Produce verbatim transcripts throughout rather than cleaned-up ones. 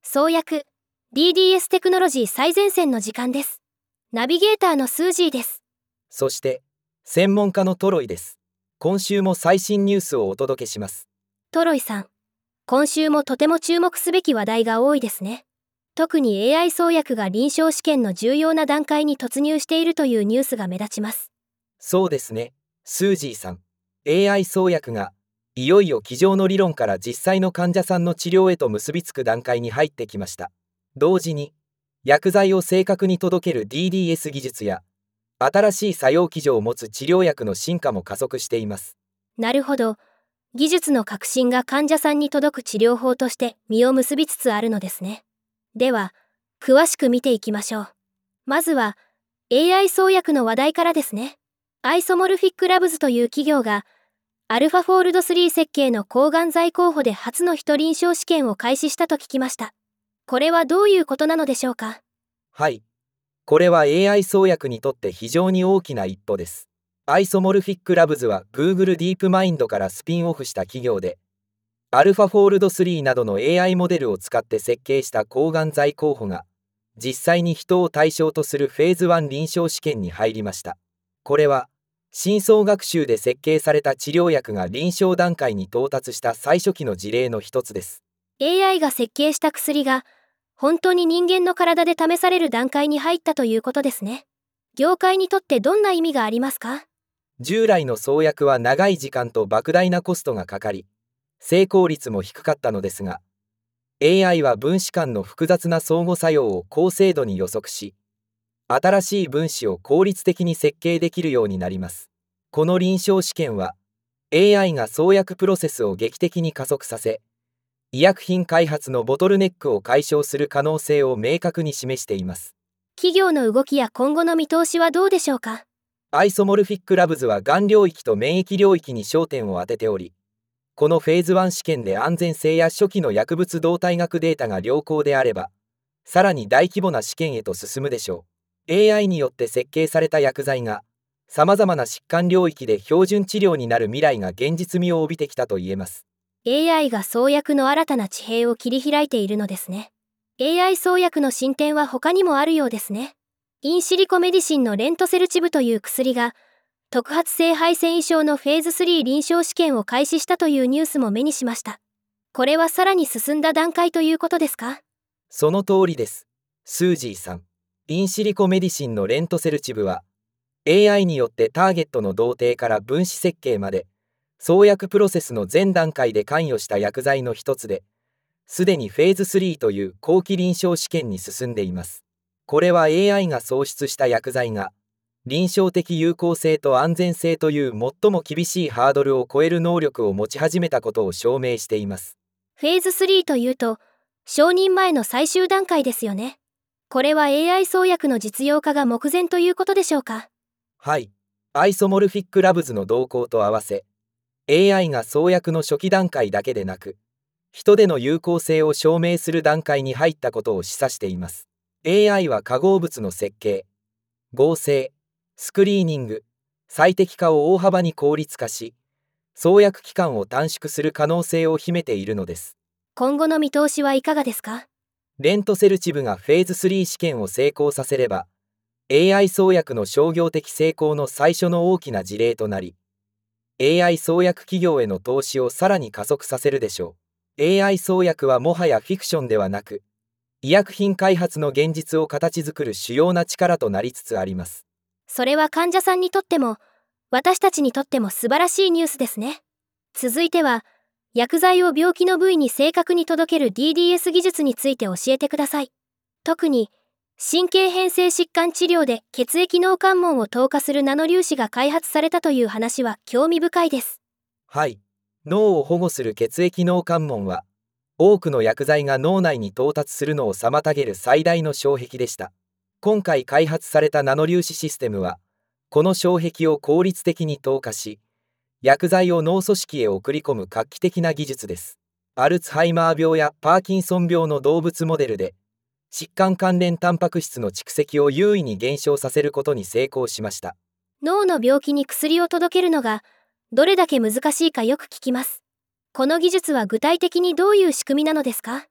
創薬 ディーディーエス テクノロジー最前線の時間です。ナビゲーターのスージーです。 そして専門家のトロイです。今週も最新ニュースをお届けします。 トロイさん、今週もとても注目すべき話題が多いですね。特に エーアイ 創薬が臨床試験の重要な段階に突入しているというニュースが目立ちます。 そうですね、スージーさん。エーアイ 創薬がいよいよ机上の理論から実際の患者さんの治療へと結びつく段階に入ってきました。同時に薬剤を正確に届ける ディーディーエス 技術や新しい作用機序を持つ治療薬の進化も加速しています。 なるほど。技術の革新が患者さんに届く治療法として実を結びつつあるのですね。では、詳しく見ていきましょう。まずは エーアイ 創薬の話題からですね。アイソモルフィックラブズという企業がアルファフォールドスリー設計の抗がん剤候補で初の人臨床試験を開始したと聞きました。これはどういうことなのでしょうか？ はい。これは エーアイ 創薬にとって非常に大きな一歩です。アイソモルフィックラブズは Google ディープマインドからスピンオフした企業で、アルファフォールドスリーなどの エーアイ モデルを使って設計した抗がん剤候補が、実際に人を対象とするフェーズワン臨床試験に入りました。これは、深層学習で設計された治療薬が臨床段階に到達した最初期の事例の一つです。 エーアイ が設計した薬が、本当に人間の体で試される段階に入ったということですね。業界にとってどんな意味がありますか？ 従来の創薬は長い時間と莫大なコストがかかり、成功率も低かったのですが、エーアイ は分子間の複雑な相互作用を高精度に予測し、新しい分子を効率的に設計できるようになります。この臨床試験は、エーアイ が創薬プロセスを劇的に加速させ、医薬品開発のボトルネックを解消する可能性を明確に示しています。 企業の動きや今後の見通しはどうでしょうか？ アイソモルフィックラブズはがん領域と免疫領域に焦点を当てており、このフェーズワン試験で安全性や初期の薬物動態学データが良好であれば、さらに大規模な試験へと進むでしょう。エーアイ によって設計された薬剤が、さまざまな疾患領域で標準治療になる未来が現実味を帯びてきたと言えます。 エーアイ が創薬の新たな地平を切り開いているのですね。エーアイ 創薬の進展は他にもあるようですね。インシリコメディシンのレントセルチブという薬が、特発性肺腺異症のフェーズスリー臨床試験を開始したというニュースも目にしました。これはさらに進んだ段階ということですか？ その通りです。スージーさん。インシリコメディシンのレントセルチブは、エーアイ によってターゲットの同定から分子設計まで、創薬プロセスの全段階で関与した薬剤の一つで、すでにフェーズスリーという後期臨床試験に進んでいます。これは エーアイ が創出した薬剤が、臨床的有効性と安全性という最も厳しいハードルを超える能力を持ち始めたことを証明しています。 フェーズスリーというと、承認前の最終段階ですよね。これは エーアイ 創薬の実用化が目前ということでしょうか？ はい。アイソモルフィックラブズの動向と合わせ、エーアイ が創薬の初期段階だけでなく、人での有効性を証明する段階に入ったことを示唆しています。エーアイ は化合物の設計、合成、スクリーニング、最適化を大幅に効率化し、創薬期間を短縮する可能性を秘めているのです。 今後の見通しはいかがですか？ レントセルチブがフェーズスリー試験を成功させれば、エーアイ 創薬の商業的成功の最初の大きな事例となり、エーアイ 創薬企業への投資をさらに加速させるでしょう。エーアイ 創薬はもはやフィクションではなく、医薬品開発の現実を形作る主要な力となりつつあります。 それは患者さんにとっても、私たちにとっても素晴らしいニュースですね。続いては、薬剤を病気の部位に正確に届ける ディーディーエス 技術について教えてください。特に、神経変性疾患治療で血液脳関門を透過するナノ粒子が開発されたという話は興味深いです。 はい。脳を保護する血液脳関門は、多くの薬剤が脳内に到達するのを妨げる最大の障壁でした。今回開発されたナノ粒子システムは、この障壁を効率的に透過し、薬剤を脳組織へ送り込む画期的な技術です。アルツハイマー病やパーキンソン病の動物モデルで、疾患関連タンパク質の蓄積を優位に減少させることに成功しました。 脳の病気に薬を届けるのが、どれだけ難しいかよく聞きます。この技術は具体的にどういう仕組みなのですか？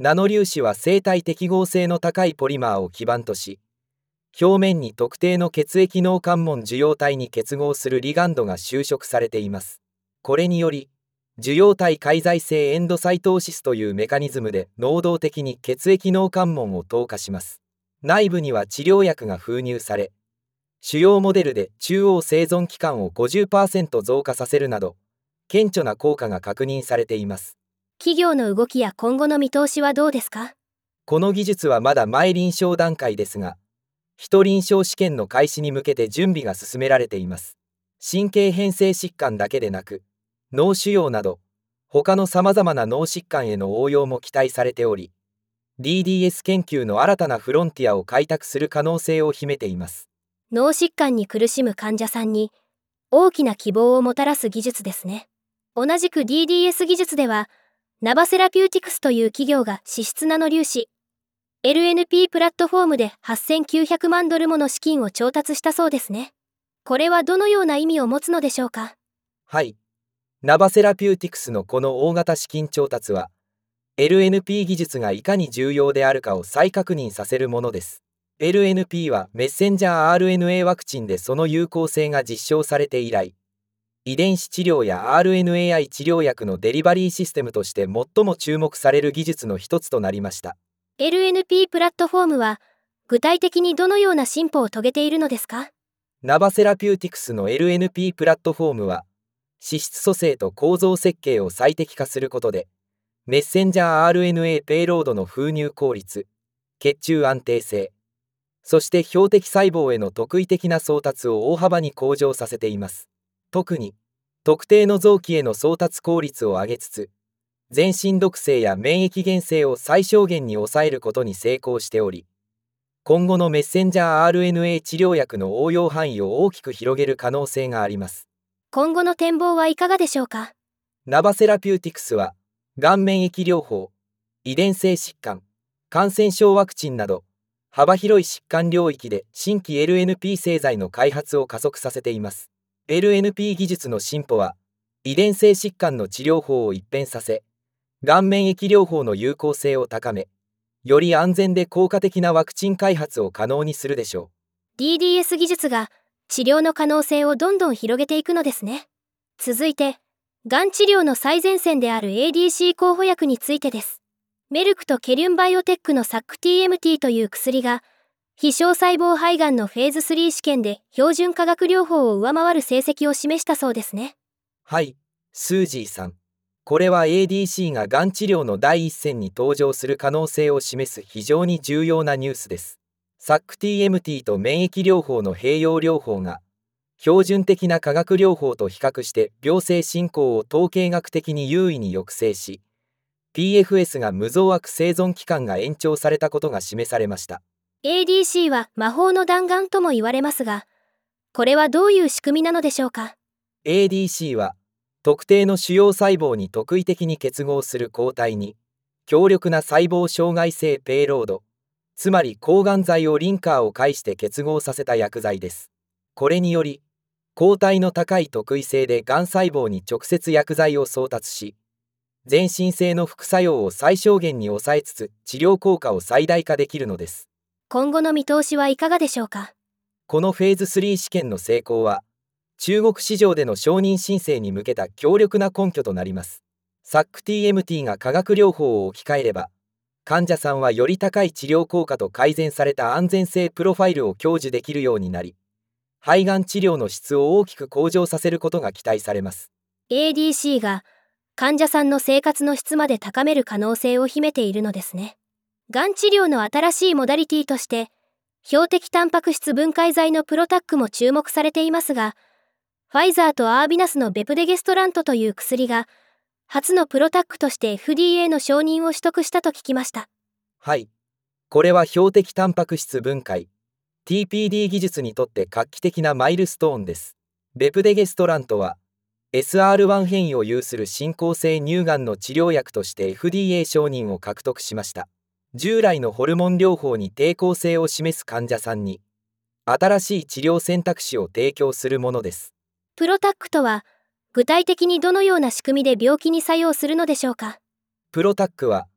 ナノ粒子は生体適合性の高いポリマーを基盤とし、表面に特定の血液脳関門受容体に結合するリガンドが修飾されています。これにより、受容体介在性エンドサイトーシスというメカニズムで能動的に血液脳関門を透過します。内部には治療薬が封入され、主要モデルで中央生存期間を ごじゅっパーセント 増加させるなど、顕著な効果が確認されています。 企業の動きや今後の見通しはどうですか？ この技術はまだ前臨床段階ですが、非臨床試験の開始に向けて準備が進められています。神経変性疾患だけでなく、脳腫瘍など、他のさまざまな脳疾患への応用も期待されており、ディーディーエス 研究の新たなフロンティアを開拓する可能性を秘めています。 脳疾患に苦しむ患者さんに大きな希望をもたらす技術ですね。同じく ディーディーエス 技術では、ナバセラピューティクスという企業が脂質ナノ粒子、エルエヌピー プラットフォームではっせんきゅうひゃくまんドルもの資金を調達したそうですね。これはどのような意味を持つのでしょうか？ はい。ナバセラピューティクスのこの大型資金調達は、エルエヌピー 技術がいかに重要であるかを再確認させるものです。エルエヌピー はメッセンジャー アールエヌエー ワクチンでその有効性が実証されて以来、遺伝子治療や アールエヌエーアイ 治療薬のデリバリーシステムとして最も注目される技術の一つとなりました。 エルエヌピー プラットフォームは具体的にどのような進歩を遂げているのですか？ ナバセラピューティクスの エルエヌピー プラットフォームは、脂質組成と構造設計を最適化することで、メッセンジャー アールエヌエー ペイロードの封入効率、血中安定性、そして標的細胞への特異的な送達を大幅に向上させています。特に、特定の臓器への送達効率を上げつつ、全身毒性や免疫原性を最小限に抑えることに成功しており、今後のメッセンジャー アールエヌエー 治療薬の応用範囲を大きく広げる可能性があります。 今後の展望はいかがでしょうか？ ナバセラピューティクスは、がん免疫療法、遺伝性疾患、感染症ワクチンなど、幅広い疾患領域で新規 エルエヌピー 製剤の開発を加速させています。エルエヌピー 技術の進歩は、遺伝性疾患の治療法を一変させ、がん免疫療法の有効性を高め、より安全で効果的なワクチン開発を可能にするでしょう。 ディーディーエス 技術が治療の可能性をどんどん広げていくのですね。続いて、がん治療の最前線である エーディーシー 候補薬についてです。メルクとケリュンバイオテックの サックティーエムティー という薬が、非小細胞肺がんのフェーズスリー試験で標準化学療法を上回る成績を示したそうですね。 はい、スージーさん。これは エーディーシー ががん治療の第一線に登場する可能性を示す非常に重要なニュースです。サックティーエムティー と免疫療法の併用療法が、標準的な化学療法と比較して病性進行を統計学的に優位に抑制し、ピーエフエス が無増悪生存期間が延長されたことが示されました。 エーディーシー は魔法の弾丸とも言われますが、これはどういう仕組みなのでしょうか？ エーディーシー は、特定の主要細胞に特異的に結合する抗体に、強力な細胞障害性ペイロード、つまり抗がん剤をリンカーを介して結合させた薬剤です。これにより、抗体の高い特異性でがん細胞に直接薬剤を送達し、全身性の副作用を最小限に抑えつつ治療効果を最大化できるのです。 今後の見通しはいかがでしょうか？ このフェーズスリー試験の成功は、中国市場での承認申請に向けた強力な根拠となります。サックティーエムティー が化学療法を置き換えれば、患者さんはより高い治療効果と改善された安全性プロファイルを享受できるようになり、肺がん治療の質を大きく向上させることが期待されます。 エーディーシー が患者さんの生活の質まで高める可能性を秘めているのですね。がん治療の新しいモダリティとして、標的タンパク質分解剤のプロタックも注目されていますが、ファイザーとアービナスのベプデゲストラントという薬が、初のプロタックとして エフディーエー の承認を取得したと聞きました。 はい。これは標的タンパク質分解、ティーピーディー 技術にとって画期的なマイルストーンです。ベプデゲストラントは、エスアールワン 変異を有する進行性乳がんの治療薬として エフディーエー 承認を獲得しました。従来のホルモン療法に抵抗性を示す患者さんに、新しい治療選択肢を提供するものです。 プロタックとは、具体的にどのような仕組みで病気に作用するのでしょうか？ プロタックは、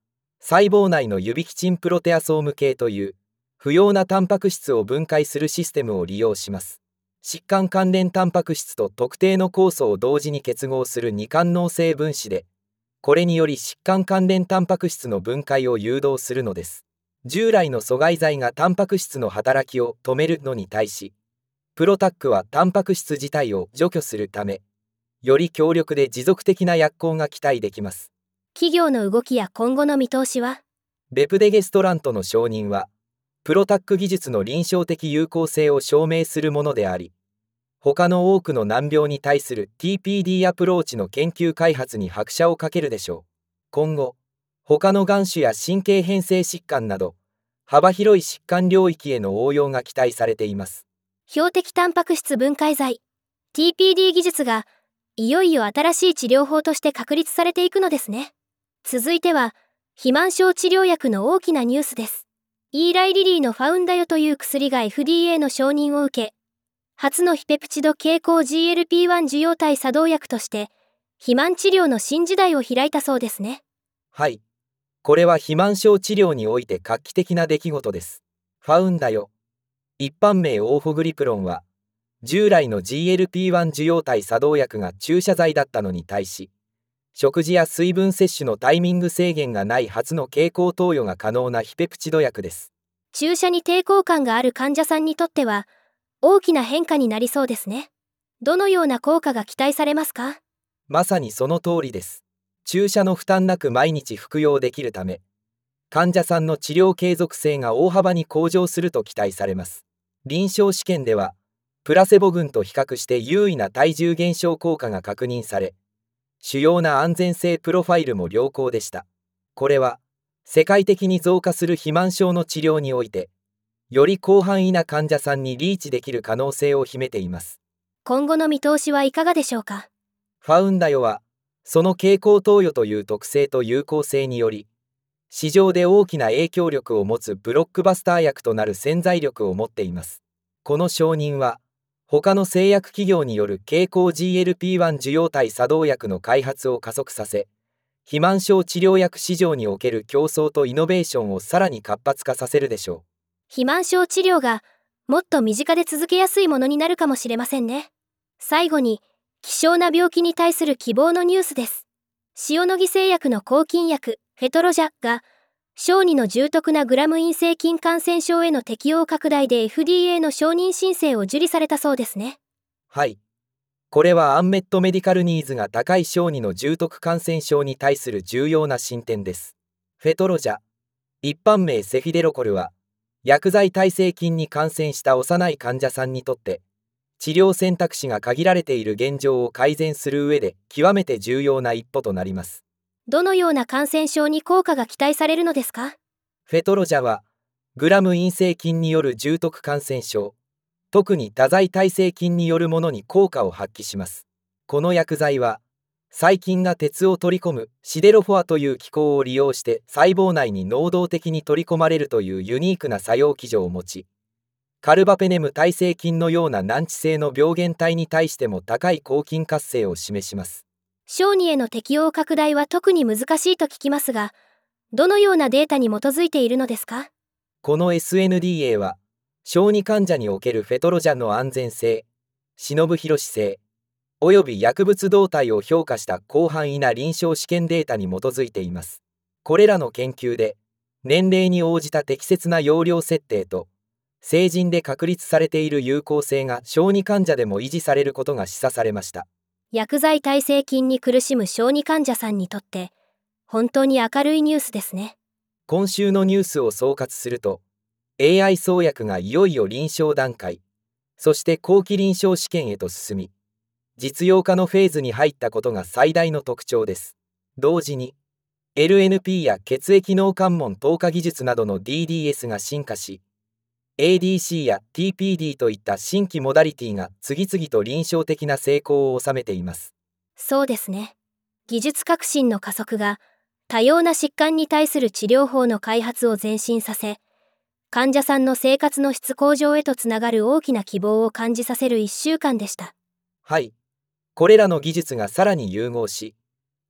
細胞内のユビキチンプロテアソーム系という不要なタンパク質を分解するシステムを利用します。疾患関連タンパク質と特定の酵素を同時に結合する二環能性分子で、これにより疾患関連タンパク質の分解を誘導するのです。従来の阻害剤がタンパク質の働きを止めるのに対し、プロタックはタンパク質自体を除去するため、より強力で持続的な薬効が期待できます。 企業の動きや今後の見通しは？ ベプデゲストラントの承認は、プロタック技術の臨床的有効性を証明するものであり、他の多くの難病に対する ティーピーディー アプローチの研究開発に拍車をかけるでしょう。今後、他の眼種や神経変性疾患など、幅広い疾患領域への応用が期待されています。 標的タンパク質分解剤 ティーピーディー 技術がいよいよ新しい治療法として確立されていくのですね。続いては肥満症治療薬の大きなニュースです。イーライリリーのファウンダヨという薬が エフディーエー の承認を受け、初の非ペプチド経口 ジーエルピーワン 受容体作動薬として肥満治療の新時代を開いたそうですね。 はい、これは肥満症治療において画期的な出来事です。ファウンダヨ、一般名オーフォグリプロンは、従来の ジーエルピーワン 受容体作動薬が注射剤だったのに対し、食事や水分摂取のタイミング制限がない初の経口投与が可能な非ペプチド薬です。 注射に抵抗感がある患者さんにとっては大きな変化になりそうですね。どのような効果が期待されますか？ まさにその通りです。注射の負担なく毎日服用できるため、患者さんの治療継続性が大幅に向上すると期待されます。臨床試験では、プラセボ群と比較して優位な体重減少効果が確認され、主要な安全性プロファイルも良好でした。これは、世界的に増加する肥満症の治療において、より広範囲な患者さんにリーチできる可能性を秘めています。 今後の見通しはいかがでしょうか？ ファウンダヨは、その経口投与という特性と有効性により、市場で大きな影響力を持つブロックバスター薬となる潜在力を持っています。この承認は、他の製薬企業による経口 ジーエルピーワン 受容体作動薬の開発を加速させ、肥満症治療薬市場における競争とイノベーションをさらに活発化させるでしょう。 肥満症治療がもっと身近で続けやすいものになるかもしれませんね。最後に、希少な病気に対する希望のニュースです。塩野義製薬の抗菌薬、フェトロジャが、小児の重篤なグラム陰性菌感染症への適用拡大で エフディーエー の承認申請を受理されたそうですね。 はい。これはアンメットメディカルニーズが高い小児の重篤感染症に対する重要な進展です。フェトロジャ、一般名セフィデロコルは、薬剤耐性菌に感染した幼い患者さんにとって、治療選択肢が限られている現状を改善する上で極めて重要な一歩となります。 どのような感染症に効果が期待されるのですか？ フェトロジャは、グラム陰性菌による重篤感染症、特に多剤耐性菌によるものに効果を発揮します。この薬剤は、細菌が鉄を取り込むシデロフォアという機構を利用して細胞内に能動的に取り込まれるというユニークな作用機序を持ち、カルバペネム耐性菌のような難治性の病原体に対しても高い抗菌活性を示します。 小児への適用拡大は特に難しいと聞きますが、どのようなデータに基づいているのですか？ この エスエヌディーエー は、小児患者におけるフェトロジャンの安全性、忍ぶ広し性、および薬物動態を評価した広範囲な臨床試験データに基づいています。これらの研究で、年齢に応じた適切な用量設定と、成人で確立されている有効性が小児患者でも維持されることが示唆されました。 薬剤耐性菌に苦しむ小児患者さんにとって、本当に明るいニュースですね。 今週のニュースを総括すると、エーアイ 創薬がいよいよ臨床段階、そして後期臨床試験へと進み、実用化のフェーズに入ったことが最大の特徴です。同時に、エルエヌピー や血液脳関門透過技術などの ディーディーエス が進化し、エーディーシー や ティーピーディー といった新規モダリティが次々と臨床的な成功を収めています。 そうですね。技術革新の加速が多様な疾患に対する治療法の開発を前進させ、患者さんの生活の質向上へとつながる大きな希望を感じさせるいっしゅうかんでした。 はい。これらの技術がさらに融合し、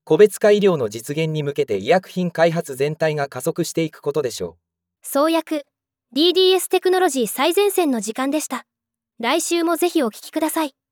個別化医療の実現に向けて医薬品開発全体が加速していくことでしょう。創薬 ディーディーエス テクノロジー最前線の時間でした。来週もぜひお聞きください。